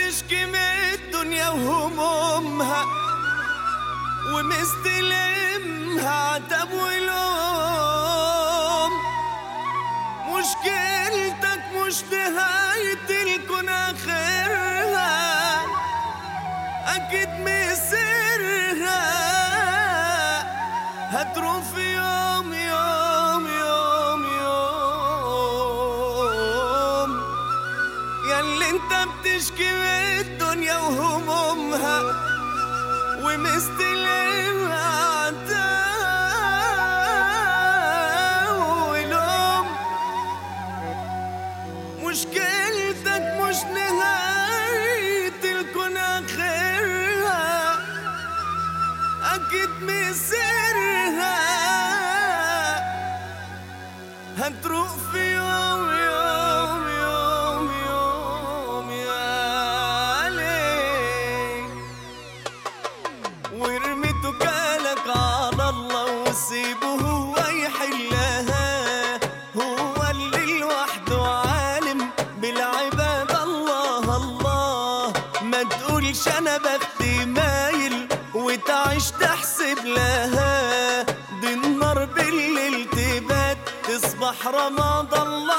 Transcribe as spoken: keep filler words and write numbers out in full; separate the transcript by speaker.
Speaker 1: بتشكي من الدنيا وهمومها ومستلمها عتب ولوم. مشكلتك مش نهاية الكون آخرها، أكيد مصيرها هتروح في يوم يوم يوم يوم. ياللي انت بتشكي من الدنيا وهمومها ومستلمها عتاب ولوم. مشكلتك مش نهاية الكون آخرها، أكيد مصيرها هتروح في يوم يوم يوم يوم يا ليل. وارمي توكالك على الله وسيبه هو يحلها، هو اللي لوحده عالم بالعباد. الله الله ما تقولش انا بختي مايل وتعيش تحسب لها، دي النار بالليل تبات تصبح رمضان. الله